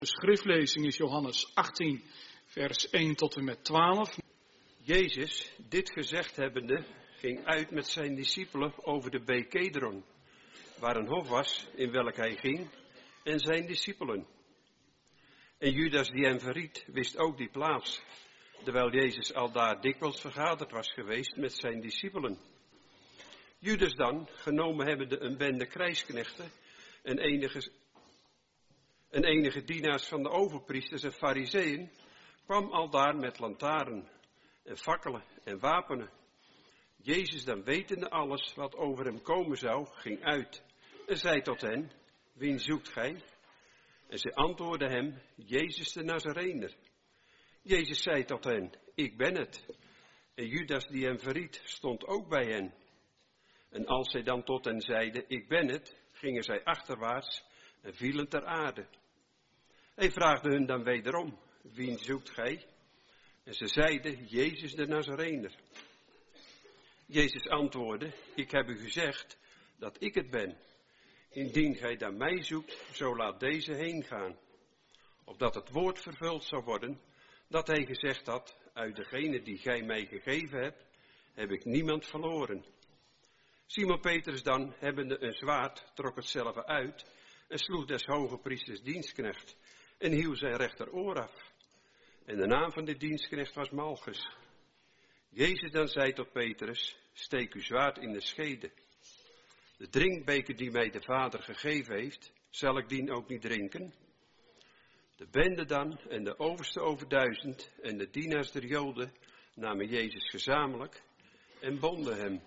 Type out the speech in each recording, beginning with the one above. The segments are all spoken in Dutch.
De schriftlezing is Johannes 18, vers 1 tot en met 12. Jezus, dit gezegd hebbende, ging uit met zijn discipelen over de beek Kedron, waar een hof was in welk hij ging, en zijn discipelen. En Judas die hem verried, wist ook die plaats, terwijl Jezus aldaar dikwijls vergaderd was geweest met zijn discipelen. Judas dan, genomen hebbende een bende krijgsknechten en enige dienaars van de overpriesters en farizeeën, kwam aldaar met lantaarn en fakkelen en wapenen. Jezus dan, wetende alles wat over hem komen zou, ging uit en zei tot hen: Wien zoekt gij? En zij antwoordden hem: Jezus de Nazarener. Jezus zei tot hen: Ik ben het. En Judas die hem verried, stond ook bij hen. En als zij dan tot hen zeiden: Ik ben het, gingen zij achterwaarts en vielen ter aarde. Hij vraagde hun dan wederom: Wien zoekt gij? En ze zeiden: Jezus de Nazarener. Jezus antwoordde: Ik heb u gezegd dat ik het ben. Indien gij dan mij zoekt, zo laat deze heen gaan. Opdat het woord vervuld zou worden, dat hij gezegd had: Uit degene die gij mij gegeven hebt, heb ik niemand verloren. Simon Petrus dan, hebbende een zwaard, trok het zelf uit en sloeg des hoge priesters dienstknecht en hieuw zijn rechteroor af. En de naam van de dienstknecht was Malchus. Jezus dan zei tot Petrus: Steek uw zwaard in de schede. De drinkbeker die mij de Vader gegeven heeft, zal ik dien ook niet drinken? De bende dan en de overste over 1000 en de dienaars der Joden namen Jezus gezamenlijk en bonden hem.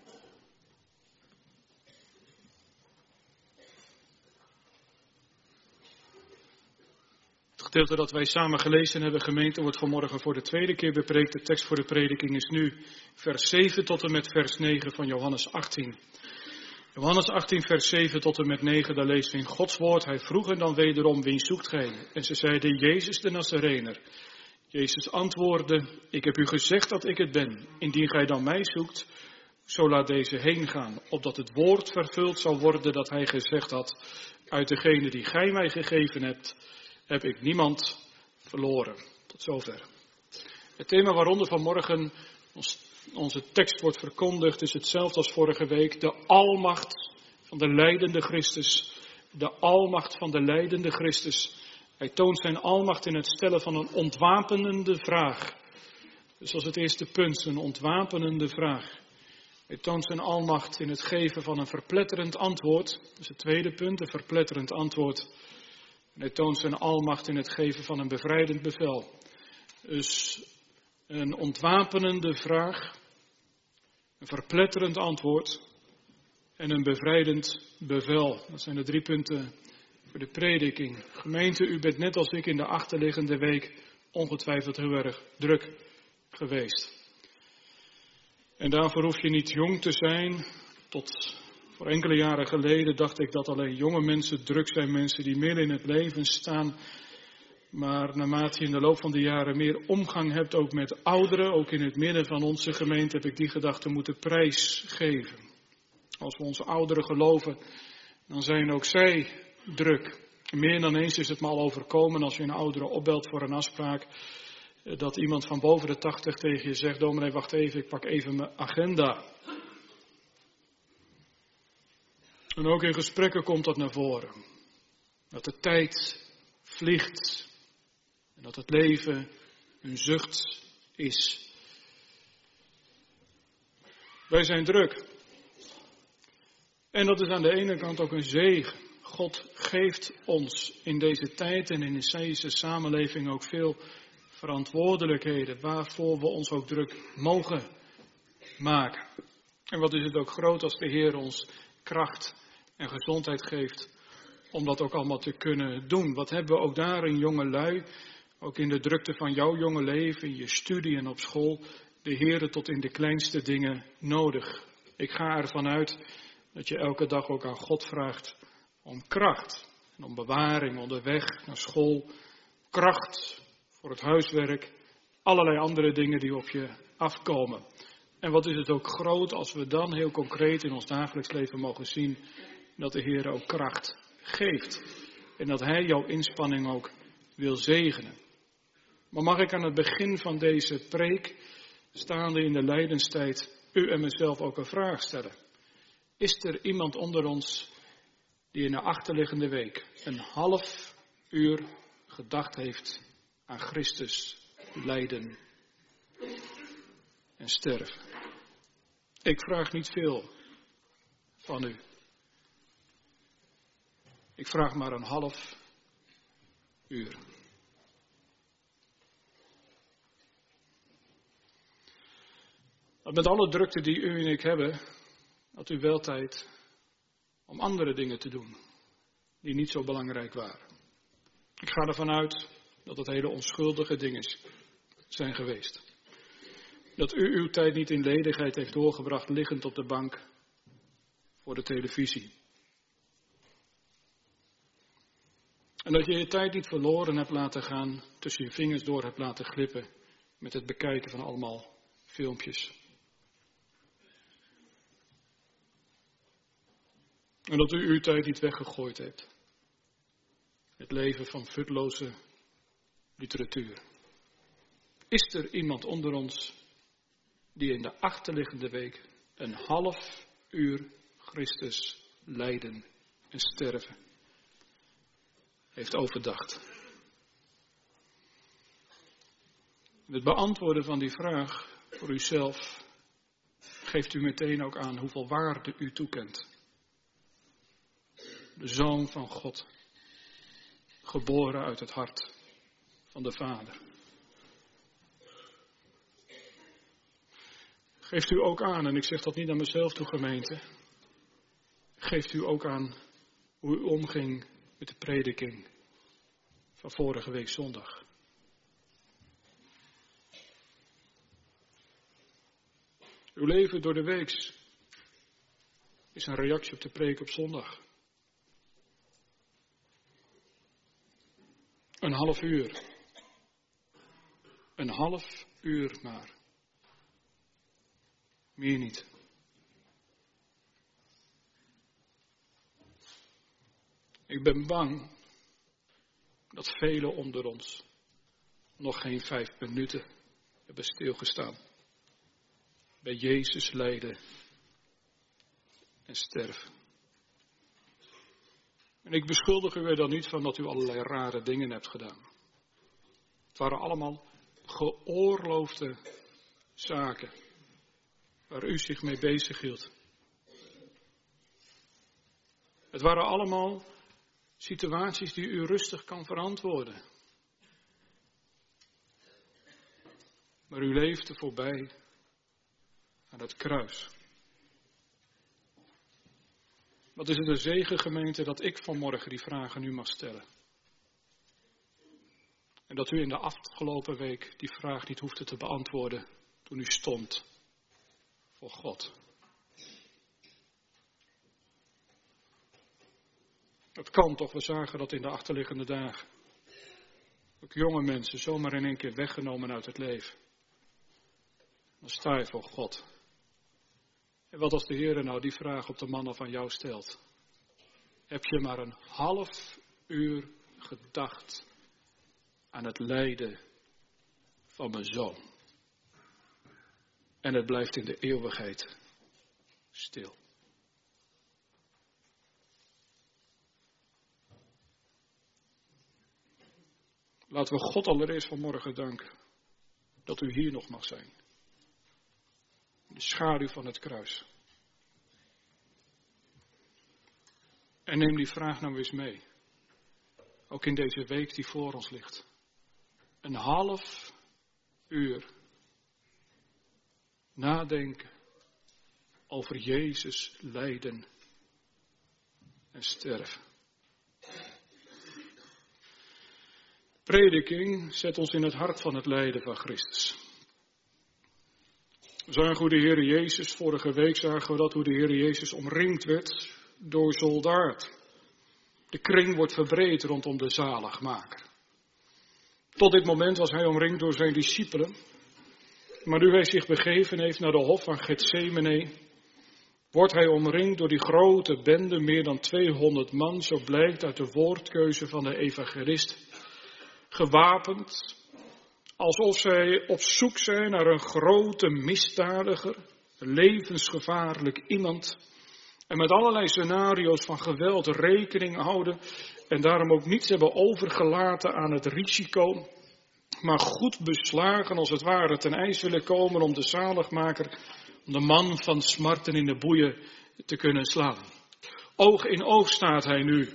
Het gedeelte dat wij samen gelezen hebben, gemeente, wordt vanmorgen voor de tweede keer bepreekt. De tekst voor de prediking is nu vers 7 tot en met vers 9 van Johannes 18. Johannes 18, vers 7 tot en met 9, daar lezen we in Gods woord: Hij vroeg hen dan wederom: Wien zoekt gij? En ze zeiden: Jezus de Nazarener. Jezus antwoordde: Ik heb u gezegd dat ik het ben. Indien gij dan mij zoekt, zo laat deze heen gaan, opdat het woord vervuld zal worden dat hij gezegd had: Uit degene die gij mij gegeven hebt, heb ik niemand verloren. Tot zover. Het thema waaronder vanmorgen onze tekst wordt verkondigd is hetzelfde als vorige week: de almacht van de lijdende Christus. De almacht van de lijdende Christus. Hij toont zijn almacht in het stellen van een ontwapenende vraag. Dus als het eerste punt, een ontwapenende vraag. Hij toont zijn almacht in het geven van een verpletterend antwoord. Dus het tweede punt, een verpletterend antwoord. En hij toont zijn almacht in het geven van een bevrijdend bevel. Dus een ontwapenende vraag, een verpletterend antwoord en een bevrijdend bevel. Dat zijn de 3 punten voor de prediking. Gemeente, u bent net als ik in de achterliggende week ongetwijfeld heel erg druk geweest. En daarvoor hoef je niet jong te zijn. Tot voor enkele jaren geleden dacht ik dat alleen jonge mensen druk zijn, mensen die midden in het leven staan. Maar naarmate je in de loop van de jaren meer omgang hebt, ook met ouderen, ook in het midden van onze gemeente, heb ik die gedachte moeten prijsgeven. Als we onze ouderen geloven, dan zijn ook zij druk. Meer dan eens is het me al overkomen als je een oudere opbelt voor een afspraak, dat iemand van boven de 80 tegen je zegt: Dominee, wacht even, ik pak even mijn agenda. En ook in gesprekken komt dat naar voren. Dat de tijd vliegt. En dat het leven een zucht is. Wij zijn druk. En dat is aan de ene kant ook een zegen. God geeft ons in deze tijd en in deze samenleving ook veel verantwoordelijkheden, waarvoor we ons ook druk mogen maken. En wat is het ook groot als de Heer ons kracht en gezondheid geeft om dat ook allemaal te kunnen doen. Wat hebben we ook daar in jonge lui, ook in de drukte van jouw jonge leven, in je studie en op school, de Heer tot in de kleinste dingen nodig. Ik ga ervan uit dat je elke dag ook aan God vraagt om kracht en om bewaring onderweg naar school, kracht voor het huiswerk, allerlei andere dingen die op je afkomen. En wat is het ook groot als we dan heel concreet in ons dagelijks leven mogen zien dat de Heer ook kracht geeft. En dat Hij jouw inspanning ook wil zegenen. Maar mag ik aan het begin van deze preek, staande in de lijdenstijd, u en mezelf ook een vraag stellen. Is er iemand onder ons die in de achterliggende week een half uur gedacht heeft aan Christus, lijden en sterven? Ik vraag niet veel van u. Ik vraag maar een half uur. Dat met alle drukte die u en ik hebben, had u wel tijd om andere dingen te doen die niet zo belangrijk waren. Ik ga ervan uit dat het hele onschuldige dingen zijn geweest. Dat u uw tijd niet in ledigheid heeft doorgebracht liggend op de bank voor de televisie. En dat je je tijd niet verloren hebt laten gaan, tussen je vingers door hebt laten glippen met het bekijken van allemaal filmpjes. En dat u uw tijd niet weggegooid hebt. Het leven van futloze literatuur. Is er iemand onder ons die in de achterliggende week een half uur Christus lijden en sterven heeft overdacht? Het beantwoorden van die vraag voor uzelf geeft u meteen ook aan hoeveel waarde u toekent. De Zoon van God, geboren uit het hart van de Vader. Geeft u ook aan, en ik zeg dat niet aan mezelf toe, gemeente, geeft u ook aan hoe u omging met de prediking van vorige week zondag. Uw leven door de week is een reactie op de preek op zondag. Een half uur. Een half uur maar. Meer niet. Ik ben bang dat velen onder ons nog geen 5 minuten hebben stilgestaan bij Jezus lijden en sterven. En ik beschuldig u er dan niet van dat u allerlei rare dingen hebt gedaan. Het waren allemaal geoorloofde zaken waar u zich mee bezig hield. Het waren allemaal situaties die u rustig kan verantwoorden. Maar u leefde voorbij aan het kruis. Wat is het een zegen, gemeente, dat ik vanmorgen die vragen nu mag stellen. En dat u in de afgelopen week die vraag niet hoefde te beantwoorden toen u stond voor God. Het kan toch, we zagen dat in de achterliggende dagen. Ook jonge mensen zomaar in één keer weggenomen uit het leven. Dan sta je voor God. En wat als de Heer nou die vraag op de mannen van jou stelt? Heb je maar een half uur gedacht aan het lijden van mijn zoon? En het blijft in de eeuwigheid stil. Laten we God allereerst vanmorgen danken dat u hier nog mag zijn. De schaduw van het kruis. En neem die vraag nou eens mee. Ook in deze week die voor ons ligt. Een half uur nadenken over Jezus lijden en sterven. Prediking zet ons in het hart van het lijden van Christus. We zagen hoe de Heer Jezus, vorige week zagen we dat, hoe de Heer Jezus omringd werd door soldaten. De kring wordt verbreed rondom de zaligmaker. Tot dit moment was hij omringd door zijn discipelen. Maar nu hij zich begeven heeft naar de hof van Getsemane, wordt hij omringd door die grote bende, meer dan 200 man, zo blijkt uit de woordkeuze van de evangelist. gewapend, alsof zij op zoek zijn naar een grote misdadiger, een levensgevaarlijk iemand, en met allerlei scenario's van geweld rekening houden en daarom ook niets hebben overgelaten aan het risico, maar goed beslagen als het ware ten ijs willen komen om de zaligmaker, om de man van smarten in de boeien te kunnen slaan. Oog in oog staat hij nu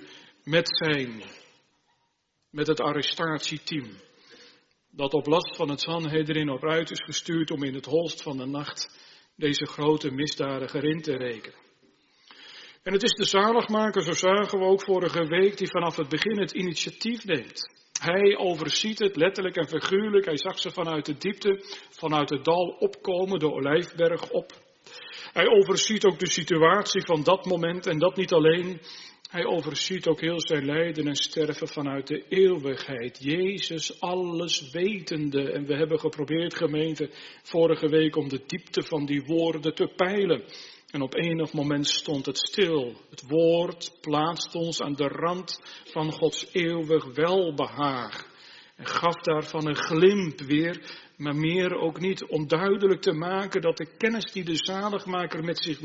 met het arrestatieteam, dat op last van het Sanhedrin op uit is gestuurd om in het holst van de nacht deze grote misdadiger in te rekenen. En het is de zaligmaker, zo zagen we ook vorige week, die vanaf het begin het initiatief neemt. Hij overziet het letterlijk en figuurlijk. Hij zag ze vanuit de diepte, vanuit het dal opkomen, de Olijfberg op. Hij overziet ook de situatie van dat moment en dat niet alleen. Hij overziet ook heel zijn lijden en sterven vanuit de eeuwigheid. Jezus alles wetende. En we hebben geprobeerd, gemeente, vorige week om de diepte van die woorden te peilen. En op enig moment stond het stil. Het woord plaatst ons aan de rand van Gods eeuwig welbehaag. En gaf daarvan een glimp weer, maar meer ook niet, om duidelijk te maken dat de kennis die de zaligmaker met zich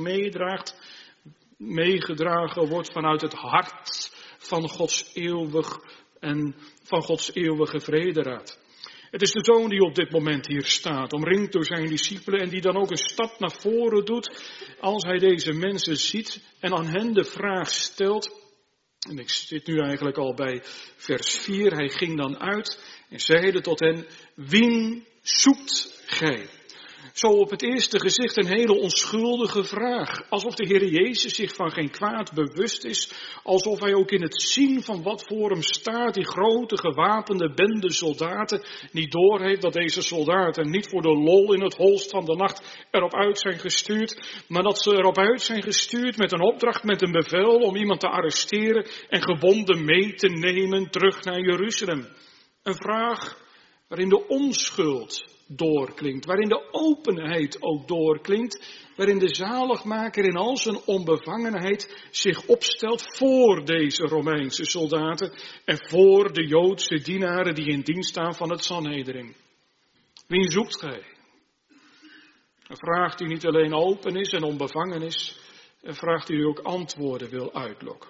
meegedragen wordt vanuit het hart van Gods eeuwig en van Gods eeuwige vrederaad. Het is de Zoon die op dit moment hier staat, omringd door zijn discipelen en die dan ook een stap naar voren doet als hij deze mensen ziet en aan hen de vraag stelt. En ik zit nu eigenlijk al bij vers 4. Hij ging dan uit en zeide tot hen: wien zoekt gij? Zo op het eerste gezicht een hele onschuldige vraag. Alsof de Heer Jezus zich van geen kwaad bewust is. Alsof hij ook in het zien van wat voor hem staat, die grote gewapende bende soldaten, niet doorheeft dat deze soldaten niet voor de lol in het holst van de nacht erop uit zijn gestuurd. Maar dat ze erop uit zijn gestuurd met een opdracht, met een bevel om iemand te arresteren en gebonden mee te nemen terug naar Jeruzalem. Een vraag waarin de onschuld doorklinkt, waarin de openheid ook doorklinkt, waarin de zaligmaker in al zijn onbevangenheid zich opstelt voor deze Romeinse soldaten en voor de Joodse dienaren die in dienst staan van het Sanhedrin. Wie zoekt gij? Een vraag die niet alleen open is en onbevangen is, een vraag die ook antwoorden wil uitlokken.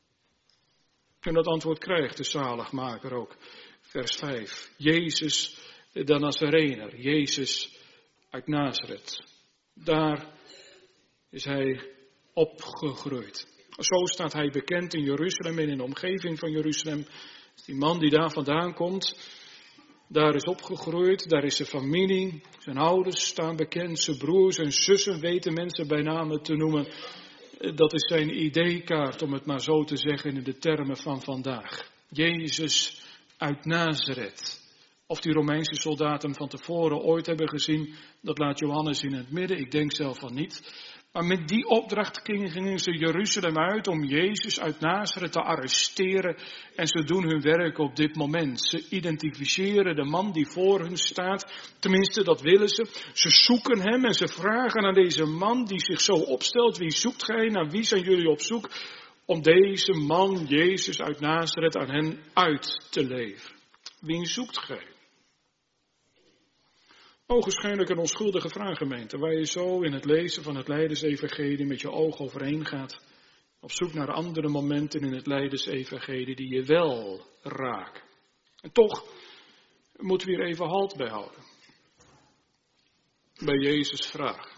En dat antwoord krijgt de zaligmaker ook. Vers 5. Jezus de Nazarener, Jezus uit Nazareth. Daar is hij opgegroeid. Zo staat hij bekend in Jeruzalem en in de omgeving van Jeruzalem. Die man die daar vandaan komt, daar is opgegroeid, daar is zijn familie, zijn ouders staan bekend, zijn broers en zussen weten mensen bij name te noemen. Dat is zijn ID-kaart, om het maar zo te zeggen in de termen van vandaag. Jezus uit Nazareth. Of die Romeinse soldaten van tevoren ooit hebben gezien, dat laat Johannes in het midden. Ik denk zelf van niet. Maar met die opdracht gingen ze Jeruzalem uit om Jezus uit Nazareth te arresteren. En ze doen hun werk op dit moment. Ze identificeren de man die voor hun staat. Tenminste, dat willen ze. Ze zoeken hem en ze vragen aan deze man die zich zo opstelt: wie zoekt gij? Naar wie zijn jullie op zoek? Om deze man, Jezus uit Nazareth, aan hen uit te leveren. Wie zoekt gij? Ogenschijnlijk een onschuldige vraag, gemeente, waar je zo in het lezen van het Lijdensevangelie met je oog overheen gaat, op zoek naar andere momenten in het Lijdensevangelie die je wel raken. En toch moeten we hier even halt bij houden. Bij Jezus' vraag.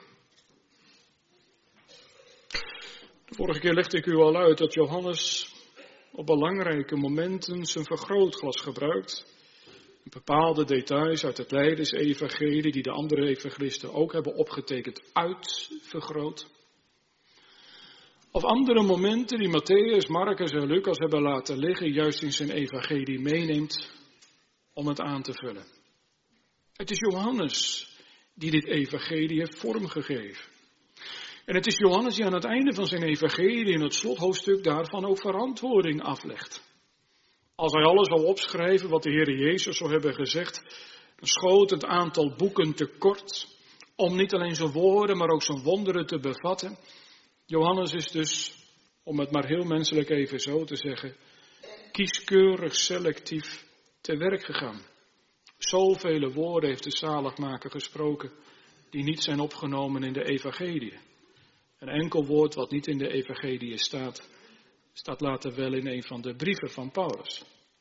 De vorige keer legde ik u al uit dat Johannes op belangrijke momenten zijn vergrootglas gebruikt. Bepaalde details uit het Lijdensevangelie die de andere evangelisten ook hebben opgetekend uitvergroot. Of andere momenten die Matthäus, Marcus en Lucas hebben laten liggen, juist in zijn evangelie meeneemt om het aan te vullen. Het is Johannes die dit evangelie heeft vormgegeven. En het is Johannes die aan het einde van zijn evangelie in het slothoofdstuk daarvan ook verantwoording aflegt. Als hij alles zou opschrijven wat de Heer Jezus zou hebben gezegd, dan schoot het aantal boeken tekort om niet alleen zijn woorden, maar ook zijn wonderen te bevatten. Johannes is dus, om het maar heel menselijk even zo te zeggen, kieskeurig selectief te werk gegaan. Zoveel woorden heeft de zaligmaker gesproken die niet zijn opgenomen in de evangelie. Een enkel woord wat niet in de evangelie staat, staat later wel in een van de brieven van Paulus.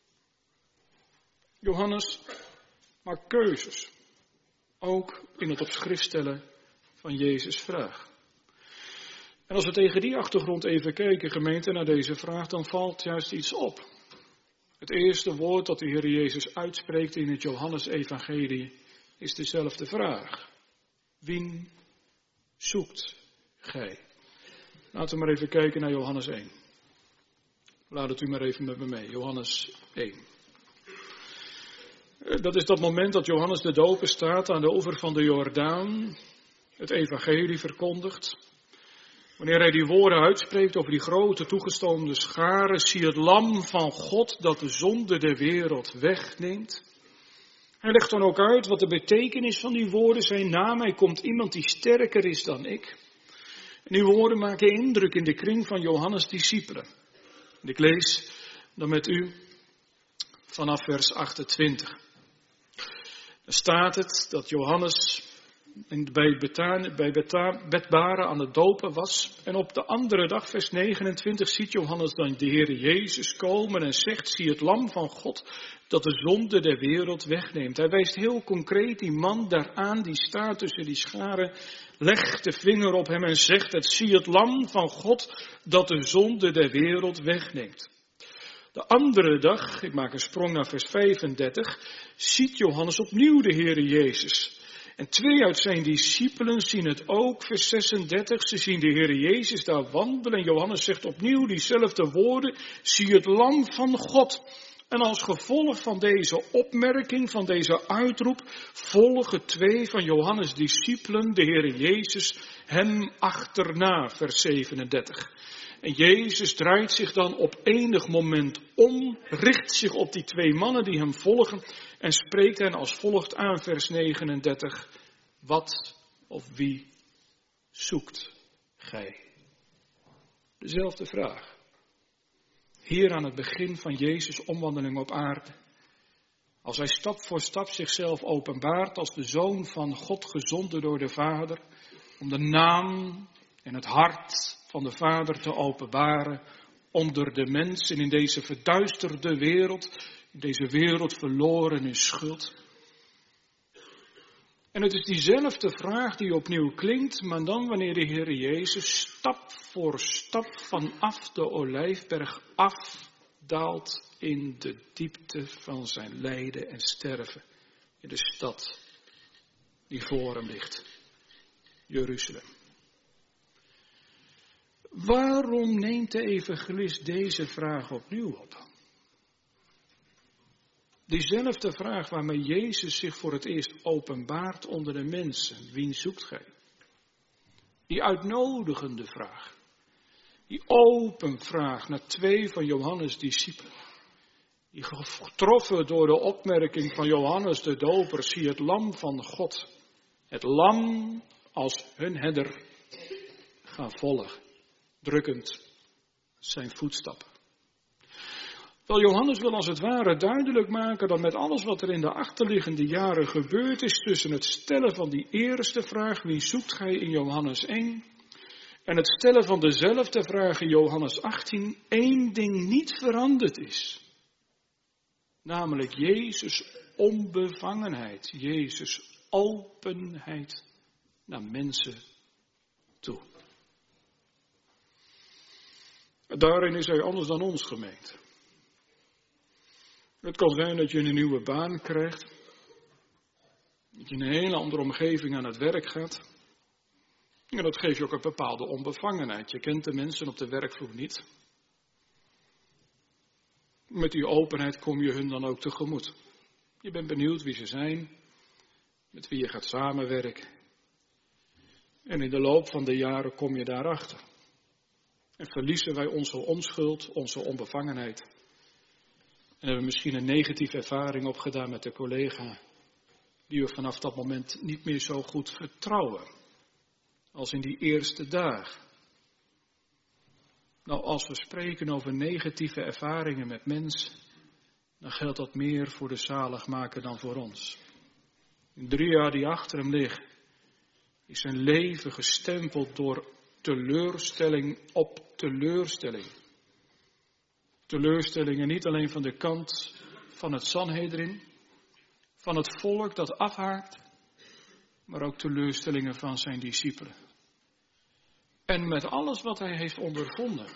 Johannes maakt keuzes, ook in het op schrift stellen van Jezus' vraag. En als we tegen die achtergrond even kijken, gemeente, naar deze vraag, dan valt juist iets op. Het eerste woord dat de Heer Jezus uitspreekt in het Johannes-evangelie is dezelfde vraag. Wien zoekt gij? Laten we maar even kijken naar Johannes 1. Laat het u maar even met me mee, Johannes 1. Dat is dat moment dat Johannes de Doper staat aan de oever van de Jordaan, het evangelie verkondigt. Wanneer hij die woorden uitspreekt over die grote toegestroomde scharen, zie het lam van God dat de zonde der wereld wegneemt. Hij legt dan ook uit wat de betekenis van die woorden zijn. Na mij komt iemand die sterker is dan ik. En die woorden maken indruk in de kring van Johannes' discipelen. En ik lees dan met u vanaf vers 28. Er staat het dat Johannes bij Betbara aan het dopen was. En op de andere dag, vers 29, ziet Johannes dan de Heer Jezus komen en zegt, zie het lam van God dat de zonde der wereld wegneemt. Hij wijst heel concreet die man daaraan, die staat tussen die scharen, legt de vinger op hem en zegt, het zie het lam van God dat de zonde der wereld wegneemt. De andere dag, ik maak een sprong naar vers 35, ziet Johannes opnieuw de Heer Jezus. En 2 uit zijn discipelen zien het ook, vers 36, ze zien de Heer Jezus daar wandelen. En Johannes zegt opnieuw diezelfde woorden, zie het lam van God. En als gevolg van deze opmerking, van deze uitroep, volgen 2 van Johannes' discipelen, de Heer Jezus, hem achterna, vers 37. En Jezus draait zich dan op enig moment om, richt zich op die 2 mannen die hem volgen en spreekt hen als volgt aan, vers 39. Wat of wie zoekt gij? Dezelfde vraag. Hier aan het begin van Jezus' omwandeling op aarde. Als hij stap voor stap zichzelf openbaart als de Zoon van God gezonden door de Vader. Om de naam en het hart van de Vader te openbaren onder de mensen in deze verduisterde wereld. In deze wereld verloren in schuld. En het is diezelfde vraag die opnieuw klinkt, maar dan wanneer de Heer Jezus stap voor stap vanaf de Olijfberg afdaalt in de diepte van zijn lijden en sterven in de stad die voor hem ligt, Jeruzalem. Waarom neemt de evangelist deze vraag opnieuw op? Diezelfde vraag waarmee Jezus zich voor het eerst openbaart onder de mensen. Wien zoekt gij? Die uitnodigende vraag. Die open vraag naar 2 van Johannes' discipelen. Die getroffen door de opmerking van Johannes de Doper, zie het lam van God. Het lam als hun herder gaan volgen. Drukkend zijn voetstappen. Wel, Johannes wil als het ware duidelijk maken dat met alles wat er in de achterliggende jaren gebeurd is tussen het stellen van die eerste vraag, wie zoekt gij in Johannes 1, en het stellen van dezelfde vraag in Johannes 18, 1 ding niet veranderd is. Namelijk Jezus' onbevangenheid, Jezus' openheid naar mensen toe. Daarin is hij anders dan ons, gemeente. Het kan zijn dat je een nieuwe baan krijgt. Dat je in een hele andere omgeving aan het werk gaat. En dat geeft je ook een bepaalde onbevangenheid. Je kent de mensen op de werkvloer niet. Met die openheid kom je hun dan ook tegemoet. Je bent benieuwd wie ze zijn. Met wie je gaat samenwerken. En in de loop van de jaren kom je daarachter. En verliezen wij onze onschuld, onze onbevangenheid. En hebben we misschien een negatieve ervaring opgedaan met de collega. Die we vanaf dat moment niet meer zo goed vertrouwen. Als in die eerste dagen. Nou, als we spreken over negatieve ervaringen met mensen. dan geldt dat meer voor de zaligmaker dan voor ons. In 3 jaar die achter hem liggen, is zijn leven gestempeld door teleurstelling op teleurstelling. Teleurstellingen niet alleen van de kant van het Sanhedrin, van het volk dat afhaakt, maar ook teleurstellingen van zijn discipelen. En met alles wat hij heeft ondervonden.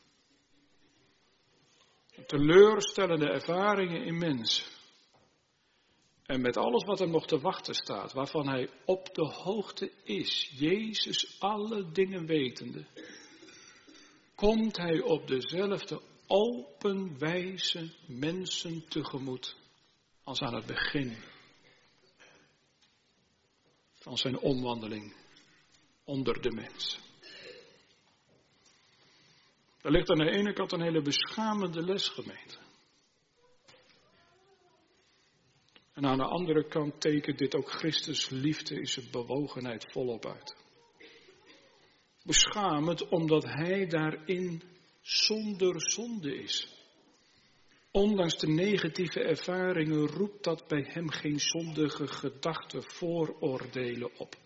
Teleurstellende ervaringen in mensen. En met alles wat hem nog te wachten staat, waarvan hij op de hoogte is, Jezus alle dingen wetende, komt hij op dezelfde open wijze mensen tegemoet als aan het begin van zijn omwandeling onder de mens. Er ligt aan de ene kant een hele beschamende les, gemeente. En aan de andere kant tekent dit ook Christus liefde in zijn bewogenheid volop uit. Beschamend omdat hij daarin zonder zonde is. Ondanks de negatieve ervaringen roept dat bij hem geen zondige gedachten, vooroordelen op.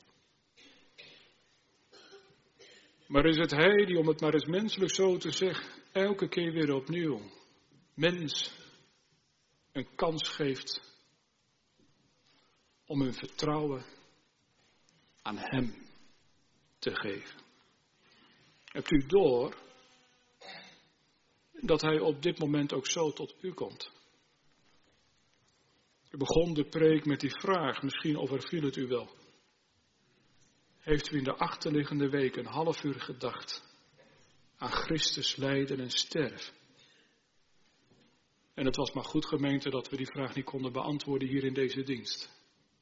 Maar is het hij die, om het maar eens menselijk zo te zeggen, elke keer weer opnieuw mens een kans geeft om hun vertrouwen aan hem te geven. Hebt u door dat hij op dit moment ook zo tot u komt? U begon de preek met die vraag, misschien overviel het u wel. Heeft u in de achterliggende week een half uur gedacht aan Christus lijden en sterven? En het was maar goed, gemeente, dat we die vraag niet konden beantwoorden hier in deze dienst.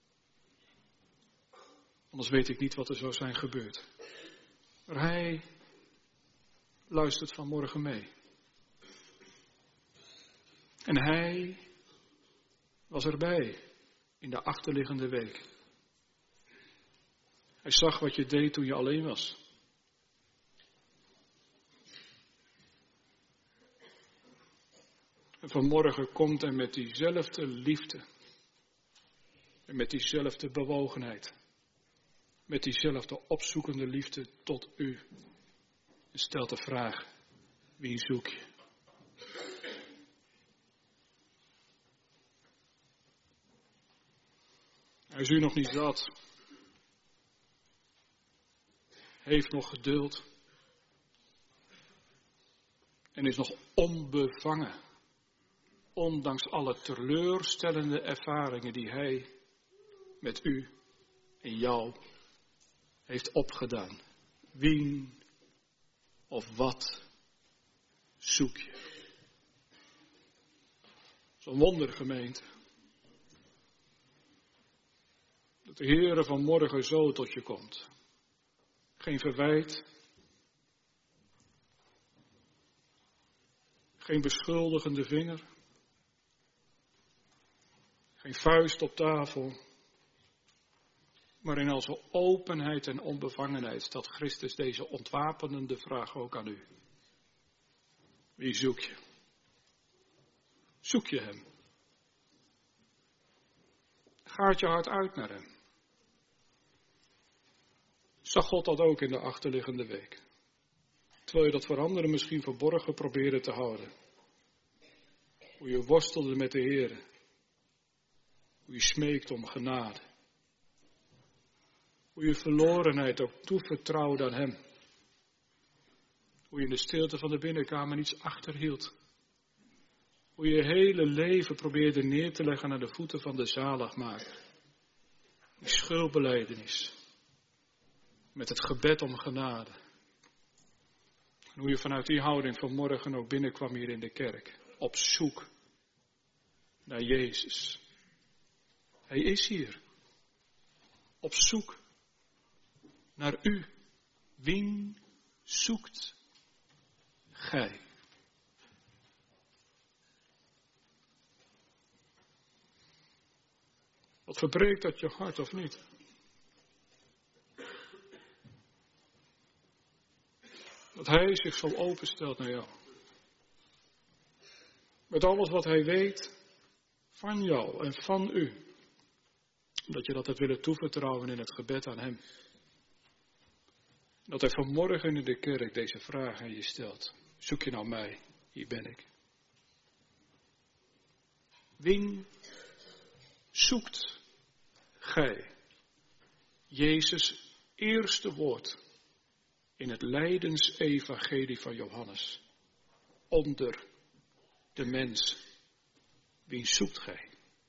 Anders weet ik niet wat er zou zijn gebeurd. Maar hij luistert vanmorgen mee. En hij was erbij in de achterliggende week. Hij zag wat je deed toen je alleen was. En vanmorgen komt hij met diezelfde liefde. En met diezelfde bewogenheid. Met diezelfde opzoekende liefde tot u. En stelt de vraag, wie zoek je? Hij is u nog niet zat. Heeft nog geduld. En is nog onbevangen. Ondanks alle teleurstellende ervaringen die hij met u en jou heeft opgedaan. Wie of wat zoek je? Zo'n wonder, gemeente. Dat de Heere vanmorgen zo tot je komt. Geen verwijt. Geen beschuldigende vinger. Geen vuist op tafel. Maar in al zijn openheid en onbevangenheid stelt Christus deze ontwapenende vraag ook aan u. Wie zoek je? Zoek je hem? Gaat je hart uit naar hem? Zag God dat ook in de achterliggende week? Terwijl je dat voor anderen misschien verborgen probeerde te houden. Hoe je worstelde met de Heer. Hoe je smeekt om genade. Hoe je verlorenheid ook toevertrouwde aan hem. Hoe je in de stilte van de binnenkamer niets achterhield. Hoe je je hele leven probeerde neer te leggen aan de voeten van de zaligmaker. Die schuldbelijdenis. Met het gebed om genade. En hoe je vanuit die houding vanmorgen ook binnenkwam hier in de kerk. Op zoek naar Jezus. Hij is hier. Op zoek naar u. Wien zoekt gij? Wat verbreekt dat je hart of niet? Dat hij zich zo openstelt naar jou. Met alles wat hij weet van jou en van u. Dat je dat hebt willen toevertrouwen in het gebed aan hem. Dat hij vanmorgen in de kerk deze vraag aan je stelt. Zoek je nou mij? Hier ben ik. Wien zoekt gij? Jezus' eerste woord in het lijdensevangelie van Johannes. Onder de mens. Wien zoekt gij?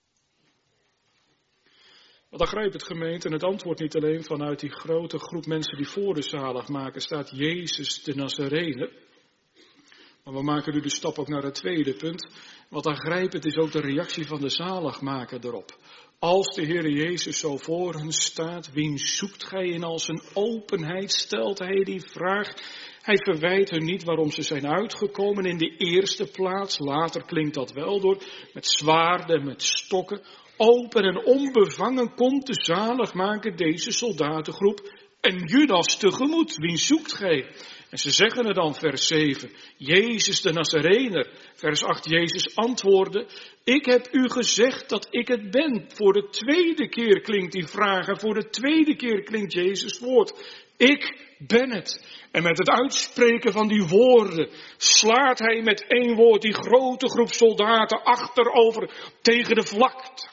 Want dan grijpt het gemeente en het antwoord niet alleen vanuit die grote groep mensen die voor de zaligmaker staat, Jezus de Nazarener. Maar we maken nu de stap ook naar het tweede punt. Want dan grijpt het is ook de reactie van de zaligmaker erop. Als de Heer Jezus zo voor hen staat, wien zoekt gij? In al zijn openheid stelt hij die vraag. Hij verwijt hen niet waarom ze zijn uitgekomen in de eerste plaats. Later klinkt dat wel door, met zwaarden, met stokken. Open en onbevangen komt de zaligmaker deze soldatengroep en Judas tegemoet. Wien zoekt gij? En ze zeggen er dan, vers 7, Jezus de Nazarener. Vers 8, Jezus antwoordde, ik heb u gezegd dat ik het ben. Voor de tweede keer klinkt die vraag en voor de tweede keer klinkt Jezus' woord. Ik ben het. En met het uitspreken van die woorden slaat hij met één woord die grote groep soldaten achterover tegen de vlakte.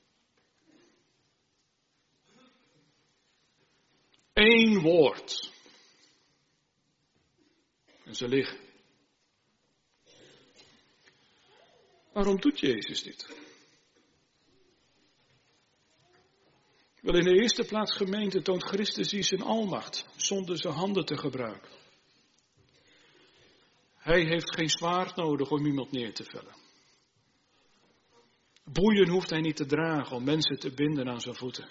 Eén woord. En ze liggen. Waarom doet Jezus dit? Wel, in de eerste plaats, gemeente, toont Christus hier zijn almacht, zonder zijn handen te gebruiken. Hij heeft geen zwaard nodig om iemand neer te vellen. Boeien hoeft hij niet te dragen om mensen te binden aan zijn voeten.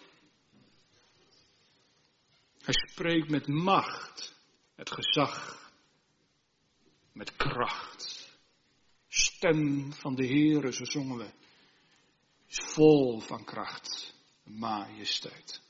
Hij spreekt met macht, met gezag, met kracht. Stem van de Heere, zo zongen we, is vol van kracht, majesteit.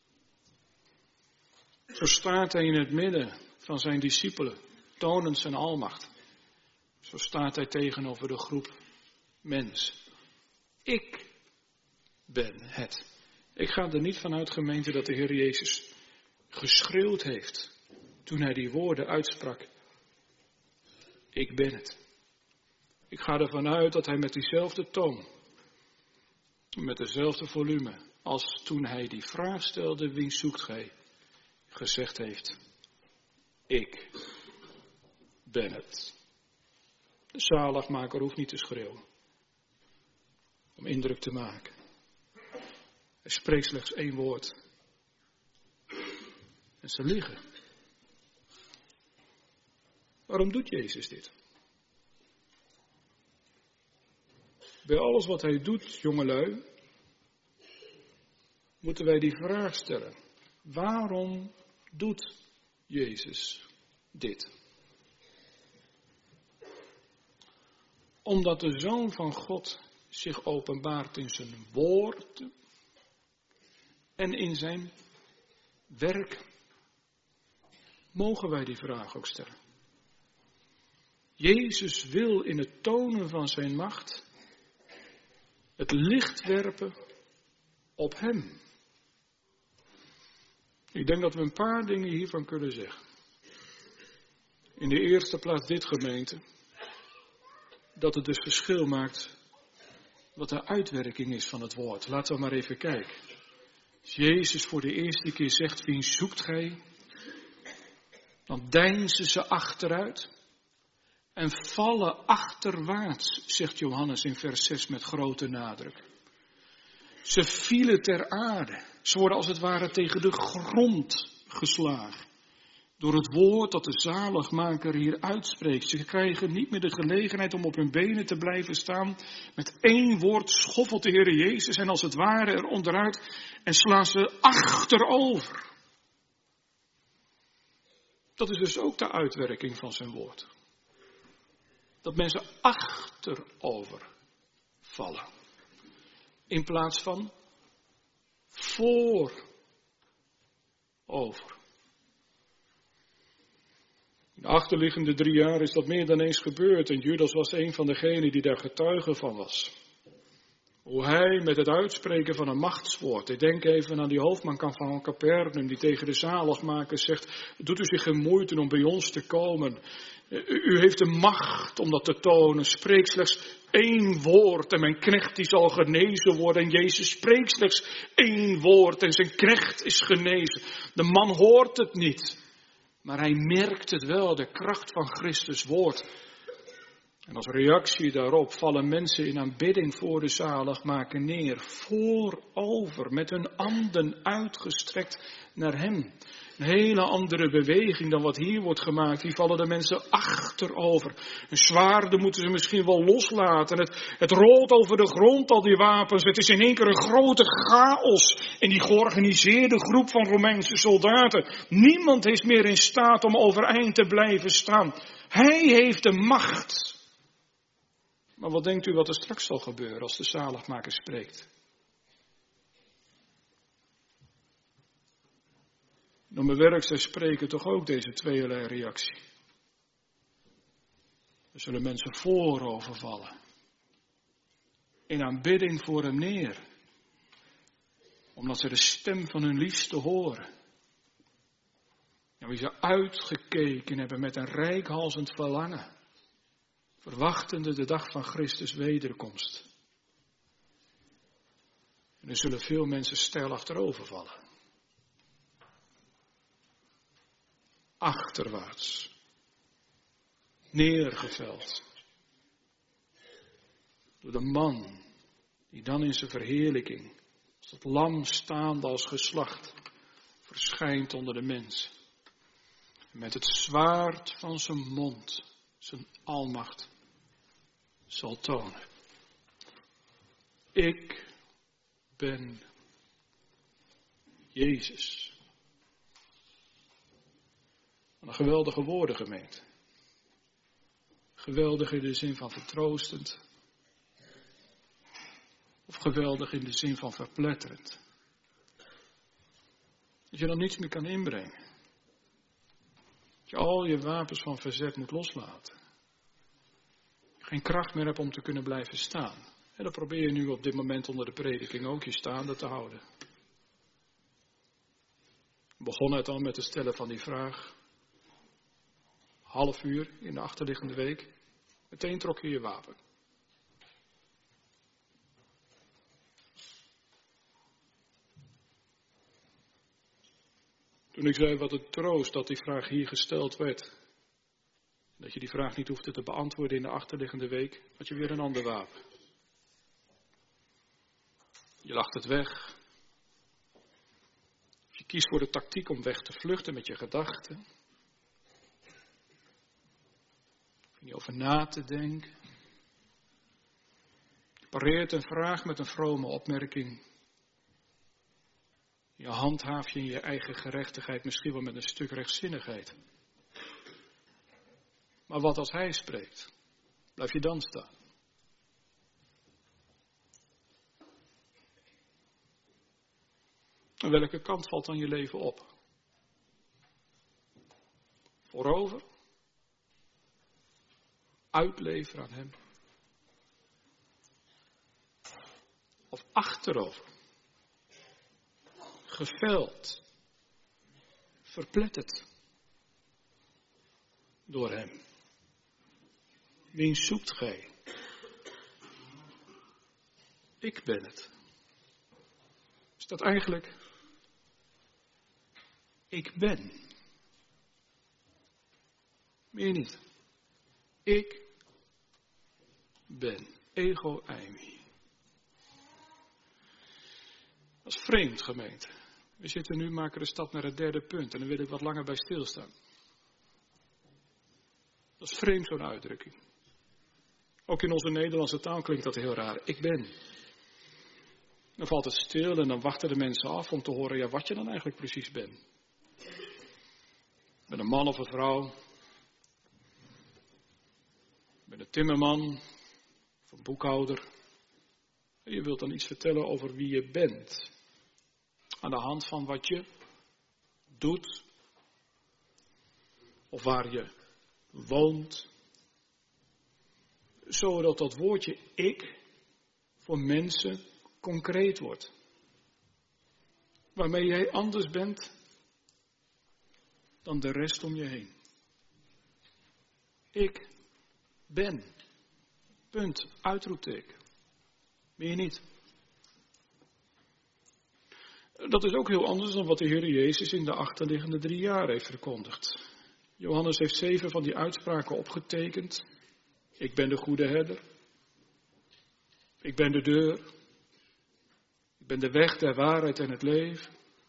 Zo staat hij in het midden van zijn discipelen, tonend zijn almacht. Zo staat hij tegenover de groep mens. Ik ben het. Ik ga er niet vanuit, gemeente, dat de Heer Jezus geschreeuwd heeft toen hij die woorden uitsprak. Ik ben het. Ik ga ervan uit dat hij met diezelfde toon, met dezelfde volume, als toen hij die vraag stelde, wie zoekt gij, gezegd heeft, ik ben het. De zaligmaker hoeft niet te schreeuwen, om indruk te maken. Hij spreekt slechts één woord. En ze liggen. Waarom doet Jezus dit? Bij alles wat hij doet, jongelui, moeten wij die vraag stellen. Waarom doet Jezus dit? Omdat de Zoon van God zich openbaart in zijn woord en in zijn werk. Mogen wij die vraag ook stellen? Jezus wil in het tonen van zijn macht het licht werpen op hem. Ik denk dat we een paar dingen hiervan kunnen zeggen. In de eerste plaats dit, gemeente, dat het dus verschil maakt wat de uitwerking is van het woord. Laten we maar even kijken. Als Jezus voor de eerste keer zegt, wie zoekt gij? Dan deinzen ze achteruit en vallen achterwaarts, zegt Johannes in vers 6 met grote nadruk. Ze vielen ter aarde. Ze worden als het ware tegen de grond geslagen. Door het woord dat de zaligmaker hier uitspreekt. Ze krijgen niet meer de gelegenheid om op hun benen te blijven staan. Met één woord schoffelt de Heer Jezus en als het ware er onderuit en slaan ze achterover. Dat is dus ook de uitwerking van zijn woord. Dat mensen achterover vallen. In plaats van voorover. In de achterliggende 3 jaar is dat meer dan eens gebeurd. En Judas was een van degenen die daar getuige van was. Hoe hij met het uitspreken van een machtswoord, ik denk even aan die hoofdman van Capernaum die tegen de zaligmakers zegt, doet u zich geen moeite om bij ons te komen. U heeft de macht om dat te tonen, spreek slechts 1 woord en mijn knecht die zal genezen worden. En Jezus spreekt slechts 1 woord en zijn knecht is genezen. De man hoort het niet, maar hij merkt het wel, de kracht van Christus woord. En als reactie daarop vallen mensen in aanbidding voor de zaligmaker neer, voorover, met hun handen uitgestrekt naar hem. Een hele andere beweging dan wat hier wordt gemaakt. Hier vallen de mensen achterover. Een zwaarden moeten ze misschien wel loslaten. Het rolt over de grond, al die wapens. Het is in één keer een grote chaos in die georganiseerde groep van Romeinse soldaten. Niemand is meer in staat om overeind te blijven staan. Hij heeft de macht. Maar wat denkt u wat er straks zal gebeuren als de zaligmaker spreekt? Dan bewerkt zij spreken toch ook deze tweeërlei reactie. Er zullen mensen voorover vallen. In aanbidding voor hem neer. Omdat ze de stem van hun liefste horen. En wie ze uitgekeken hebben met een reikhalzend verlangen. Verwachtende de dag van Christus wederkomst. En er zullen veel mensen steil achterover vallen. Achterwaarts. Neergeveld. Door de man die dan in zijn verheerlijking, als het lam staande als geslacht, verschijnt onder de mens. En met het zwaard van zijn mond, zijn almacht, zal tonen. Ik ben Jezus. Een geweldige woorden, gemeente. Geweldig in de zin van vertroostend. Of geweldig in de zin van verpletterend. Dat je dan niets meer kan inbrengen. Dat je al je wapens van verzet moet loslaten. Geen kracht meer hebt om te kunnen blijven staan. En dan probeer je nu op dit moment onder de prediking ook je staande te houden. We begonnen het al met het stellen van die vraag. Half uur in de achterliggende week. Meteen trok je je wapen. Toen ik zei wat het troost dat die vraag hier gesteld werd. Dat je die vraag niet hoefde te beantwoorden in de achterliggende week. Had je weer een ander wapen. Je lacht het weg. Je kiest voor de tactiek om weg te vluchten met je gedachten. Niet over na te denken. Je pareert een vraag met een vrome opmerking. Je handhaaf je in je eigen gerechtigheid misschien wel met een stuk rechtzinnigheid. Maar wat als hij spreekt? Blijf je dan staan? En welke kant valt dan je leven op? Voorover? Uitleveren aan hem? Of achterover? Geveld? Verpletterd? Door hem? Wien zoekt gij? Ik ben het. Is dat eigenlijk? Ik ben. Meer niet. Ik ben. Ego eimi. Dat is vreemd, gemeente. We zitten nu, maken de stap naar het derde punt. En dan wil ik wat langer bij stilstaan. Dat is vreemd, zo'n uitdrukking. Ook in onze Nederlandse taal klinkt dat heel raar. Ik ben. Dan valt het stil en dan wachten de mensen af om te horen ja, wat je dan eigenlijk precies bent. Ben een man of een vrouw? Ben een timmerman? Of een boekhouder? En je wilt dan iets vertellen over wie je bent. Aan de hand van wat je doet. Of waar je woont. Zodat dat woordje ik voor mensen concreet wordt. Waarmee jij anders bent dan de rest om je heen. Ik ben. Punt. Uitroepteken. Meer niet. Dat is ook heel anders dan wat de Heer Jezus in de achterliggende 3 jaar heeft verkondigd. Johannes heeft 7 van die uitspraken opgetekend. Ik ben de goede herder. Ik ben de deur. Ik ben de weg der waarheid en het leven.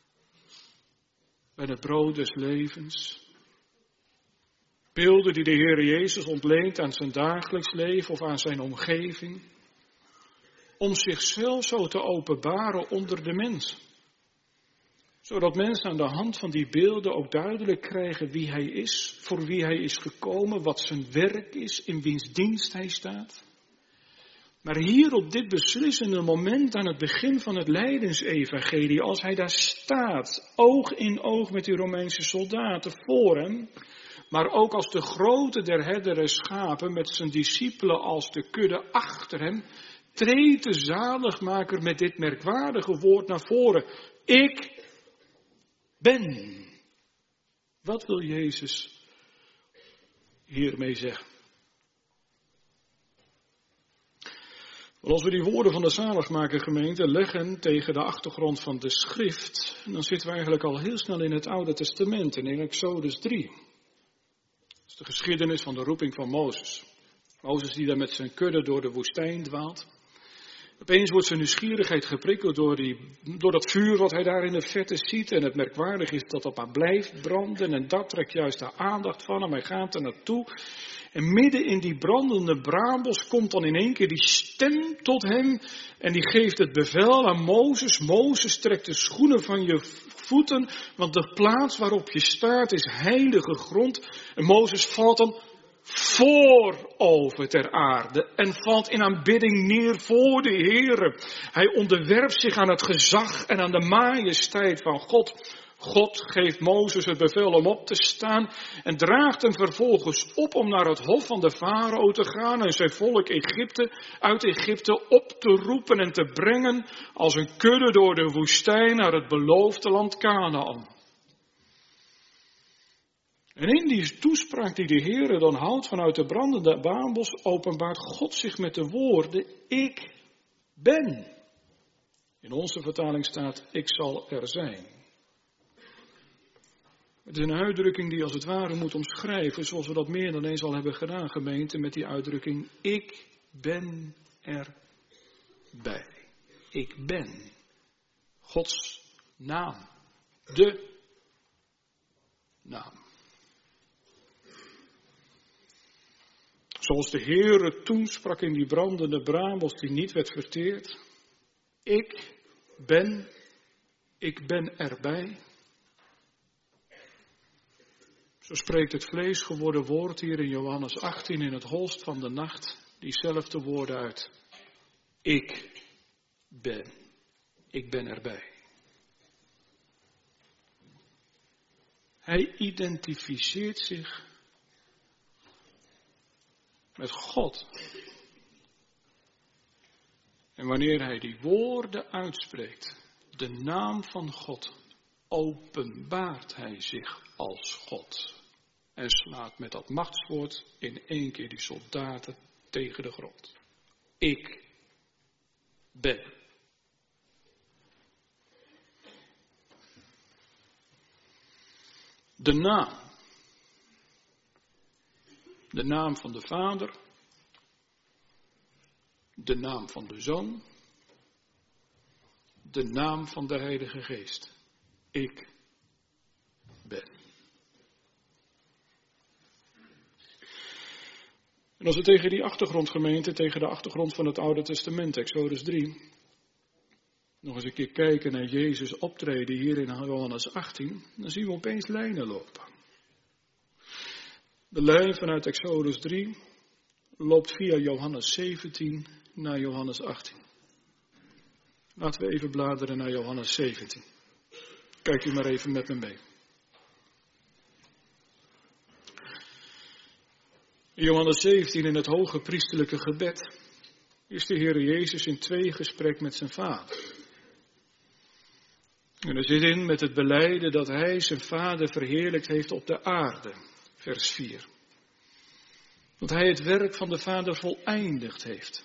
Ik ben het brood des levens. Beelden die de Heer Jezus ontleent aan zijn dagelijks leven of aan zijn omgeving. Om zichzelf zo te openbaren onder de mens. Zodat mensen aan de hand van die beelden ook duidelijk krijgen wie hij is, voor wie hij is gekomen, wat zijn werk is, in wiens dienst hij staat. Maar hier op dit beslissende moment aan het begin van het lijdensevangelie, als hij daar staat, oog in oog met die Romeinse soldaten voor hem, maar ook als de grote der herderen schapen met zijn discipelen als de kudde achter hem, treedt de zaligmaker met dit merkwaardige woord naar voren. Ik ben. Wat wil Jezus hiermee zeggen? Wel, als we die woorden van de zaligmaker gemeente leggen tegen de achtergrond van de schrift, dan zitten we eigenlijk al heel snel in het Oude Testament, in Exodus 3. Dat is de geschiedenis van de roeping van Mozes. Mozes die daar met zijn kudde door de woestijn dwaalt. Opeens wordt zijn nieuwsgierigheid geprikkeld door dat vuur wat hij daar in de verte ziet. En het merkwaardig is dat dat maar blijft branden. En dat trekt juist de aandacht van hem. Hij gaat er naartoe. En midden in die brandende braambos komt dan in één keer die stem tot hem. En die geeft het bevel aan Mozes. Mozes, trekt de schoenen van je voeten. Want de plaats waarop je staat is heilige grond. En Mozes valt dan voorover ter aarde en valt in aanbidding neer voor de Heere. Hij onderwerpt zich aan het gezag en aan de majesteit van God. God geeft Mozes het bevel om op te staan en draagt hem vervolgens op om naar het hof van de farao te gaan en zijn volk uit Egypte op te roepen en te brengen als een kudde door de woestijn naar het beloofde land Kanaan. En in die toespraak die de Heere dan houdt vanuit de brandende braambos, openbaart God zich met de woorden, ik ben. In onze vertaling staat, ik zal er zijn. Het is een uitdrukking die als het ware moet omschrijven, zoals we dat meer dan eens al hebben gedaan, gemeente, met die uitdrukking, ik ben erbij. Ik ben. Gods naam. De naam. Zoals de Heere toen sprak in die brandende braambos die niet werd verteerd. Ik ben erbij. Zo spreekt het vlees geworden woord hier in Johannes 18 in het holst van de nacht diezelfde woorden uit. Ik ben erbij. Hij identificeert zich met God. En wanneer hij die woorden uitspreekt, de naam van God, openbaart hij zich als God. En slaat met dat machtswoord in één keer die soldaten tegen de grond. Ik ben. De naam. De naam van de Vader. De naam van de Zoon. De naam van de Heilige Geest. Ik ben. En als we tegen die achtergrondgemeente, tegen de achtergrond van het Oude Testament, Exodus 3, nog eens een keer kijken naar Jezus optreden hier in Johannes 18, dan zien we opeens lijnen lopen. De lijn vanuit Exodus 3 loopt via Johannes 17 naar Johannes 18. Laten we even bladeren naar Johannes 17. Kijk u maar even met me mee. In Johannes 17 in het hoge priesterlijke gebed is de Heer Jezus in tweegesprek met zijn Vader. En er zit in met het belijden dat hij zijn Vader verheerlijkt heeft op de aarde. Vers 4. Dat hij het werk van de Vader voleindigd heeft.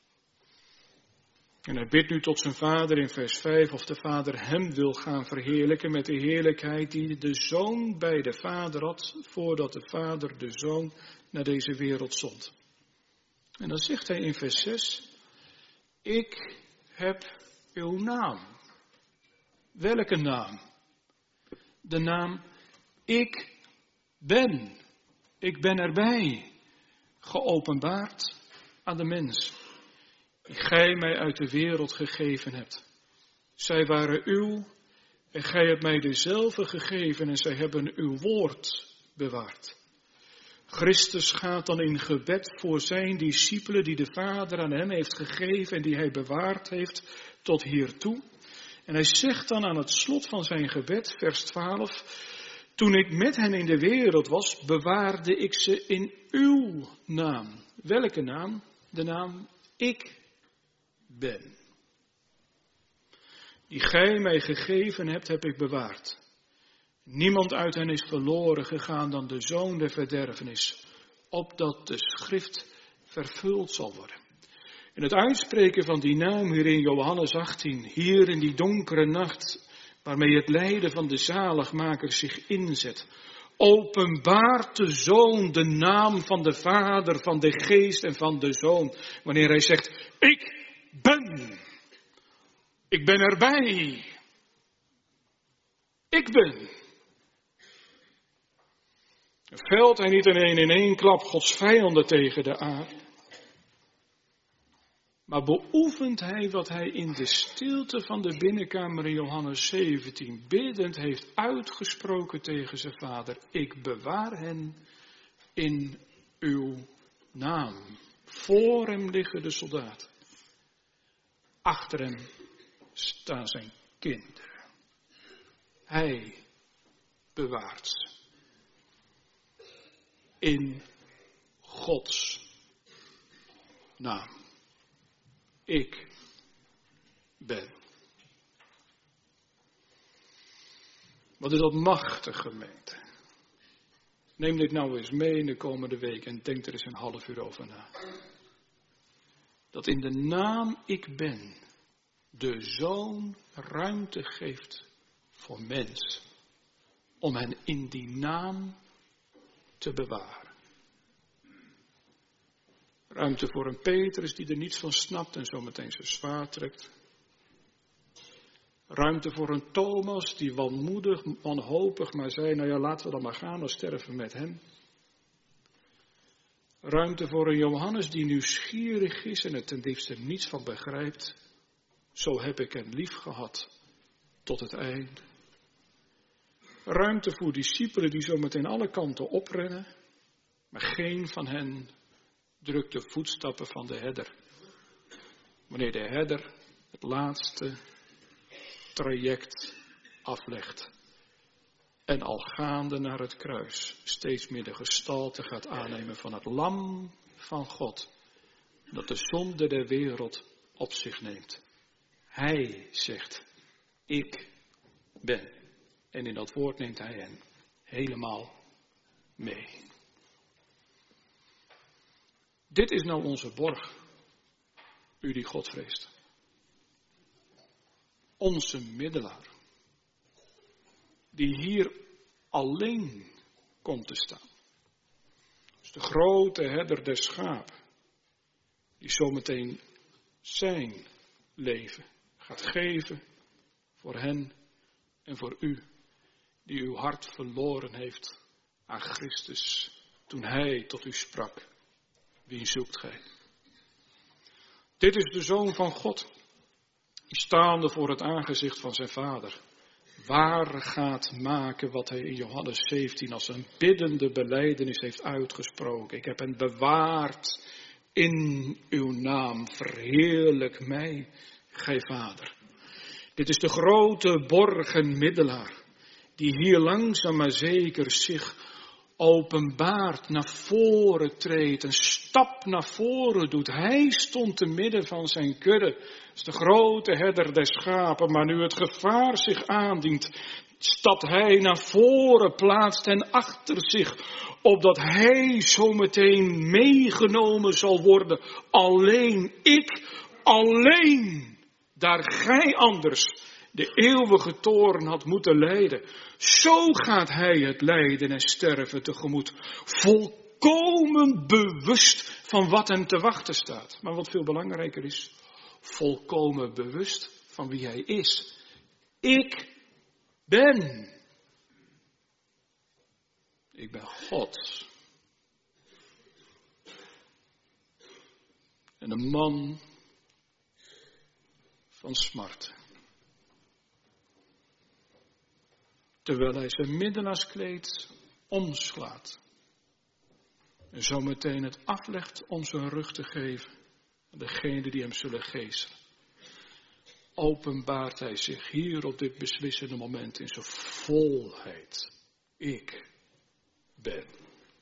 En hij bidt nu tot zijn Vader in vers 5 of de Vader hem wil gaan verheerlijken met de heerlijkheid die de Zoon bij de Vader had voordat de Vader de Zoon naar deze wereld zond. En dan zegt hij in vers 6, ik heb uw naam. Welke naam? De naam ik ben. Ik ben erbij. Geopenbaard aan de mens. Die gij mij uit de wereld gegeven hebt. Zij waren uw en gij hebt mij dezelfde gegeven en zij hebben uw woord bewaard. Christus gaat dan in gebed voor zijn discipelen die de Vader aan hem heeft gegeven en die hij bewaard heeft tot hiertoe. En hij zegt dan aan het slot van zijn gebed, vers 12, toen ik met hen in de wereld was, bewaarde ik ze in uw naam. Welke naam? De naam ik ben. Die gij mij gegeven hebt, heb ik bewaard. Niemand uit hen is verloren gegaan dan de zoon der verderfenis, opdat de schrift vervuld zal worden. En het uitspreken van die naam hier in Johannes 18, hier in die donkere nacht, waarmee het lijden van de zaligmaker zich inzet, openbaart de Zoon de naam van de Vader, van de Geest en van de Zoon. Wanneer hij zegt, ik ben. Ik ben erbij. Ik ben. Velt hij niet in één klap Gods vijanden tegen de aarde, maar beoefent hij wat hij in de stilte van de binnenkamer in Johannes 17 biddend heeft uitgesproken tegen zijn Vader. Ik bewaar hen in uw naam. Voor hem liggen de soldaten. Achter hem staan zijn kinderen. Hij bewaart ze. In Gods naam. Ik ben. Wat is dat machtig, gemeente. Neem dit nou eens mee in de komende week en denk er eens een half uur over na. Dat in de naam ik ben de Zoon ruimte geeft voor mens. Om hen in die naam te bewaren. Ruimte voor een Petrus die er niets van snapt en zo meteen zijn zwaard trekt. Ruimte voor een Thomas die wanmoedig, wanhopig maar zei, nou ja, laten we dan maar gaan, dan sterven we met hem. Ruimte voor een Johannes die nieuwsgierig is en er ten diepste niets van begrijpt. Zo heb ik hem lief gehad tot het einde. Ruimte voor discipelen die zo meteen alle kanten oprennen, maar geen van hen drukt de voetstappen van de herder. Wanneer de herder het laatste traject aflegt. En al gaande naar het kruis steeds meer de gestalte gaat aannemen van het lam van God. Dat de zonde der wereld op zich neemt. Hij zegt, ik ben. En in dat woord neemt hij hen helemaal mee. Dit is nou onze borg, u die God vreest. Onze middelaar, die hier alleen komt te staan. Dus de grote herder der schapen, die zometeen zijn leven gaat geven voor hen en voor u, die uw hart verloren heeft aan Christus, toen hij tot u sprak. Wie zoekt gij? Dit is de Zoon van God, die staande voor het aangezicht van zijn Vader waar gaat maken wat hij in Johannes 17 als een biddende belijdenis heeft uitgesproken. Ik heb hen bewaard in uw naam, verheerlijk mij, gij Vader. Dit is de grote borgenmiddelaar, die hier langzaam maar zeker zich openbaart, naar voren treedt, een stap naar voren doet. Hij stond te midden van zijn kudde, is de grote herder der schapen, maar nu het gevaar zich aandient, stapt hij naar voren, plaatst hen achter zich, opdat hij zometeen meegenomen zal worden. Alleen ik, alleen, daar gij anders de eeuwige toorn had moeten lijden. Zo gaat hij het lijden en sterven tegemoet. Volkomen bewust van wat hem te wachten staat. Maar wat veel belangrijker is, volkomen bewust van wie hij is. Ik ben. Ik ben God. En een man van smart. Terwijl hij zijn middelaarskleed omslaat. En zometeen het aflegt om zijn rug te geven aan degenen die hem zullen geeselen. Openbaart hij zich hier op dit beslissende moment in zijn volheid. Ik ben.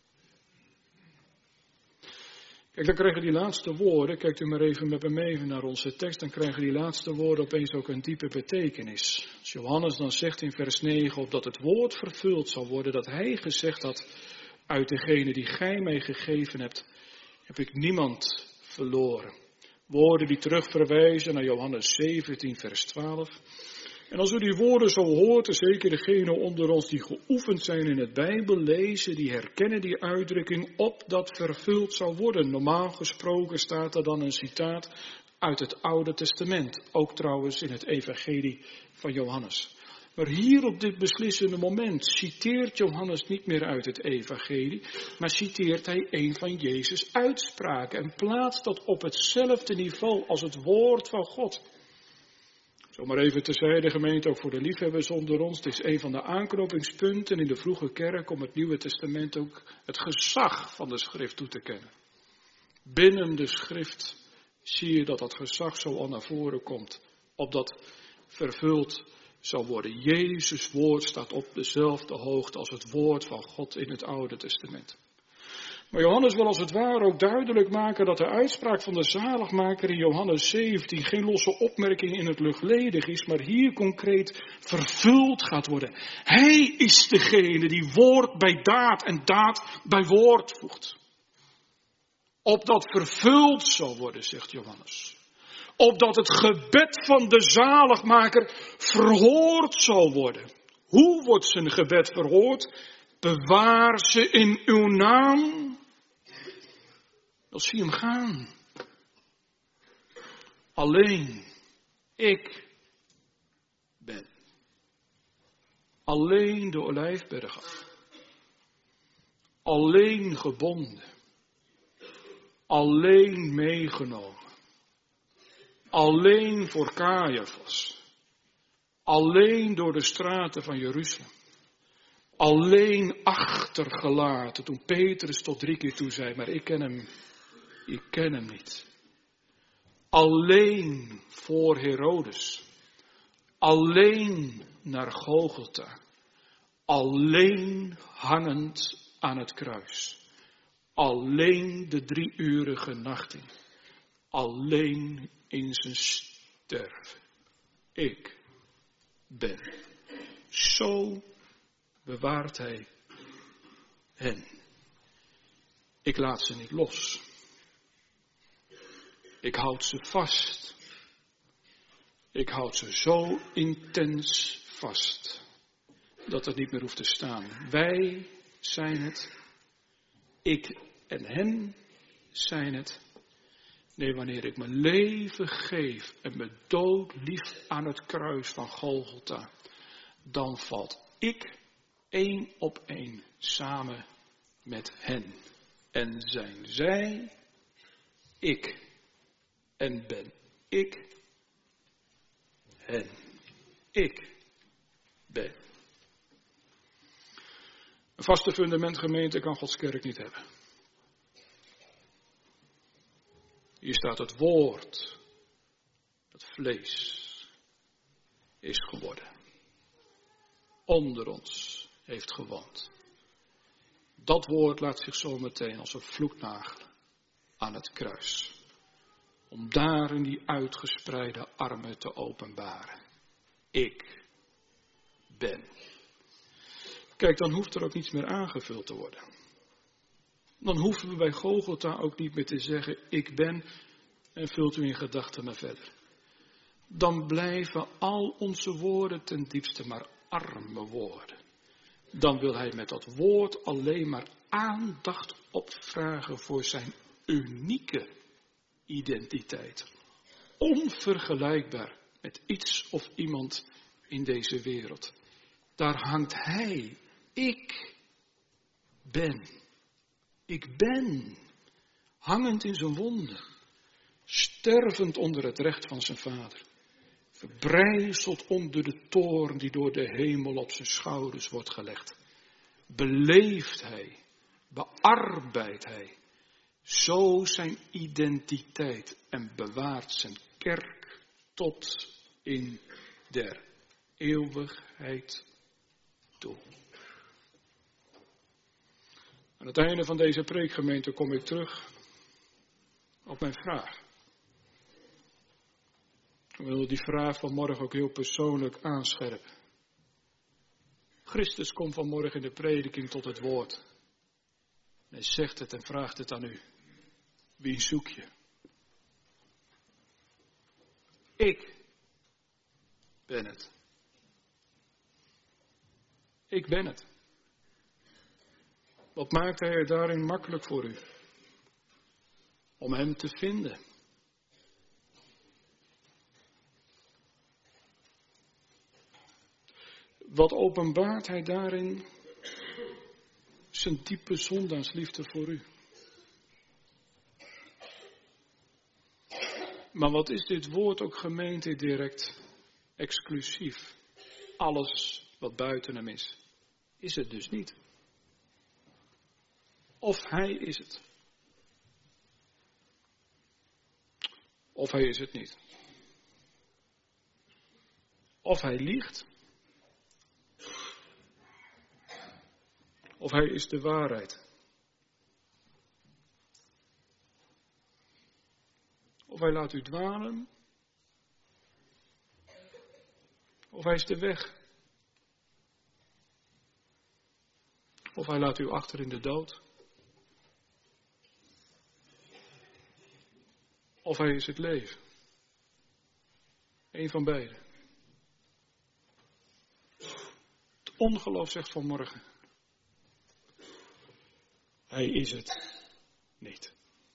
Kijk, dan krijgen die laatste woorden, kijkt u maar even met me mee naar onze tekst, dan krijgen die laatste woorden opeens ook een diepe betekenis. Als Johannes dan zegt in vers 9, opdat het woord vervuld zal worden dat hij gezegd had, uit degene die gij mij gegeven hebt, heb ik niemand verloren. Woorden die terugverwijzen naar Johannes 17 vers 12. En als u die woorden zo hoort, en zeker degenen onder ons die geoefend zijn in het Bijbel lezen, die herkennen die uitdrukking, opdat vervuld zal worden. Normaal gesproken staat er dan een citaat uit het Oude Testament. Ook trouwens in het evangelie van Johannes. Maar hier op dit beslissende moment citeert Johannes niet meer uit het evangelie, maar citeert hij een van Jezus' uitspraken en plaatst dat op hetzelfde niveau als het woord van God. Zo maar even terzijde, gemeente, ook voor de liefhebbers onder ons. Het is een van de aanknopingspunten in de vroege kerk om het Nieuwe Testament ook het gezag van de schrift toe te kennen. Binnen de schrift zie je dat dat gezag zo al naar voren komt, opdat vervuld zal worden. Jezus' woord staat op dezelfde hoogte als het woord van God in het Oude Testament. Maar Johannes wil als het ware ook duidelijk maken dat de uitspraak van de zaligmaker in Johannes 17 geen losse opmerking in het luchtledig is, maar hier concreet vervuld gaat worden. Hij is degene die woord bij daad en daad bij woord voegt. Opdat vervuld zal worden, zegt Johannes. Opdat het gebed van de zaligmaker verhoord zal worden. Hoe wordt zijn gebed verhoord? Bewaar ze in uw naam. Dan zie hem gaan. Alleen ik ben. Alleen de olijfberg af. Alleen gebonden. Alleen meegenomen. Alleen voor Caiaphas. Alleen door de straten van Jeruzalem. Alleen achtergelaten toen Petrus tot 3 keer toe zei, maar ik ken hem niet. Alleen voor Herodes. Alleen naar Golgotha. Alleen hangend aan het kruis. Alleen de 3-urige nachting. Alleen in zijn sterven. Ik ben. Zo bewaart hij hen. Ik laat ze niet los. Ik houd ze vast. Ik houd ze zo intens vast dat het niet meer hoeft te staan. Wij zijn het. Ik en hen zijn het. Nee, wanneer ik mijn leven geef en me dood lief aan het kruis van Golgotha, dan valt ik 1 op 1 samen met hen. En zijn zij, ik. En ben ik hen. Ik ben. Een vaste fundamentgemeente kan Gods kerk niet hebben. Hier staat het woord, het vlees is geworden. Onder ons heeft gewoond. Dat woord laat zich zo meteen als een vloek nagelen aan het kruis. Om daar in die uitgespreide armen te openbaren. Ik ben. Kijk, dan hoeft er ook niets meer aangevuld te worden. Dan hoeven we bij Golgotha ook niet meer te zeggen, ik ben, en vult u in gedachten maar verder. Dan blijven al onze woorden ten diepste maar arme woorden. Dan wil hij met dat woord alleen maar aandacht opvragen voor zijn unieke identiteit. Onvergelijkbaar met iets of iemand in deze wereld. Daar hangt hij. Ik ben. Hangend in zijn wonden. Stervend onder het recht van zijn vader. Verbrijzeld onder de toorn die door de hemel op zijn schouders wordt gelegd. Beleeft hij. Bearbeidt hij. Zo zijn identiteit en bewaart zijn kerk tot in der eeuwigheid toe. Aan het einde van deze preekgemeente kom ik terug op mijn vraag. Ik wil die vraag vanmorgen ook heel persoonlijk aanscherpen. Christus komt vanmorgen in de prediking tot het woord. Hij zegt het en vraagt het aan u. Wie zoek je? Ik ben het. Ik ben het. Wat maakt hij er daarin makkelijk voor u? Om hem te vinden. Wat openbaart hij daarin? Zijn diepe zondaarsliefde voor u. Maar wat is dit woord ook gemeente direct exclusief? Alles wat buiten hem is het dus niet. Of hij is het. Of hij is het niet. Of hij liegt. Of hij is de waarheid. Of hij laat u dwalen. Of hij is de weg. Of hij laat u achter in de dood. Of hij is het leven. Eén van beide. Het ongeloof zegt vanmorgen. Hij is het niet.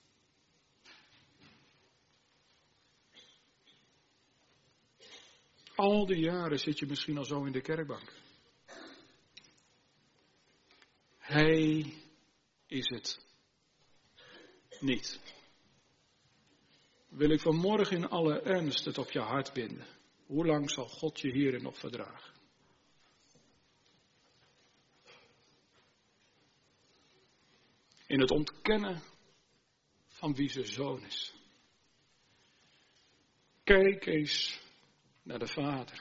Al die jaren zit je misschien al zo in de kerkbank. Hij is het niet. Wil ik vanmorgen in alle ernst het op je hart binden. Hoe lang zal God je hierin nog verdragen? In het ontkennen van wie zijn zoon is. Kijk eens naar de Vader.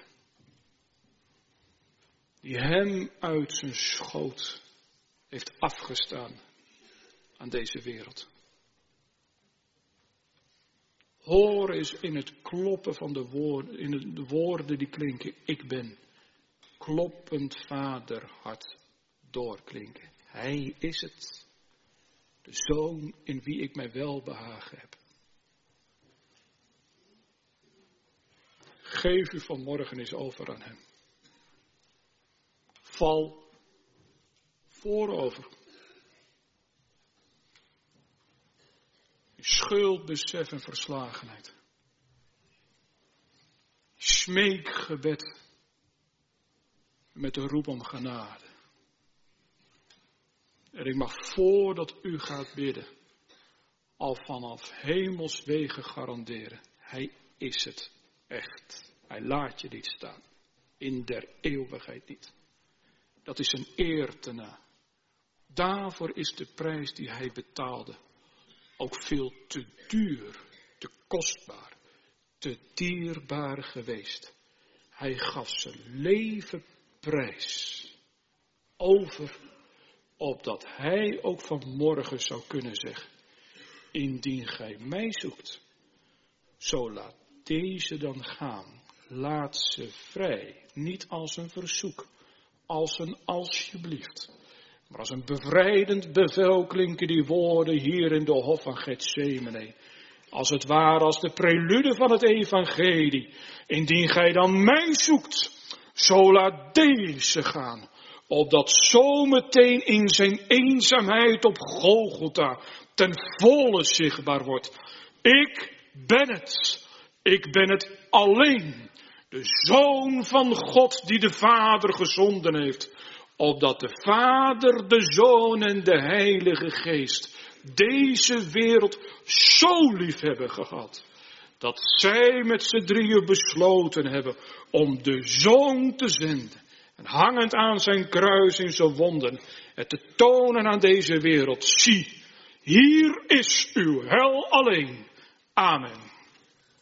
Die hem uit zijn schoot heeft afgestaan aan deze wereld. Hoor eens in het kloppen van de woorden, in de woorden die klinken. Ik ben. Kloppend vaderhart doorklinken. Hij is het. De zoon in wie ik mij welbehagen heb. Geef u vanmorgen eens over aan hem. Val voorover. Schuldbesef en verslagenheid. Smeekgebed met de roep om genade. En ik mag voordat u gaat bidden, al vanaf hemels wegen garanderen. Hij is het echt. Hij laat je niet staan. In der eeuwigheid niet. Dat is een eer te na. Daarvoor is de prijs die hij betaalde ook veel te duur, te kostbaar, te dierbaar geweest. Hij gaf zijn leven prijs over opdat hij ook vanmorgen zou kunnen zeggen, indien gij mij zoekt, zo laat deze dan gaan. Laat ze vrij, niet als een verzoek, als een alsjeblieft. Maar als een bevrijdend bevel klinken die woorden hier in de hof van Getsemane. Als het ware als de prelude van het evangelie. Indien gij dan mij zoekt, zo laat deze gaan. Opdat zometeen in zijn eenzaamheid op Golgotha ten volle zichtbaar wordt. Ik ben het alleen. De Zoon van God die de Vader gezonden heeft. Opdat de Vader, de Zoon en de Heilige Geest deze wereld zo lief hebben gehad. Dat zij met z'n drieën besloten hebben om de Zoon te zenden. En hangend aan zijn kruis in zijn wonden. Het te tonen aan deze wereld. Zie, hier is uw hel alleen. Amen.